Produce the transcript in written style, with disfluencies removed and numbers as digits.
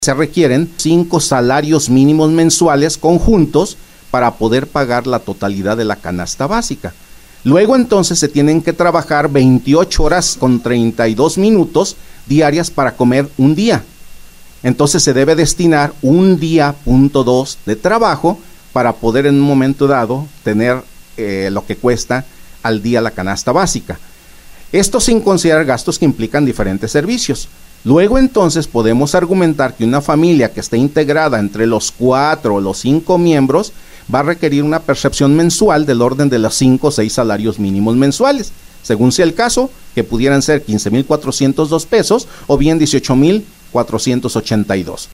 Se requieren 5 salarios mínimos mensuales conjuntos para poder pagar la totalidad de la canasta básica. Luego entonces se tienen que trabajar 28 horas con 32 minutos diarias para comer un día. Entonces se debe destinar un día, punto 2 de trabajo para poder en un momento dado tener lo que cuesta al día la canasta básica. Esto sin considerar gastos que implican diferentes servicios. Luego entonces podemos argumentar que una familia que esté integrada entre los 4 o los 5 miembros va a requerir una percepción mensual del orden de los 5 o 6 salarios mínimos mensuales, según sea el caso, que pudieran ser 15,402 pesos o bien 18,482.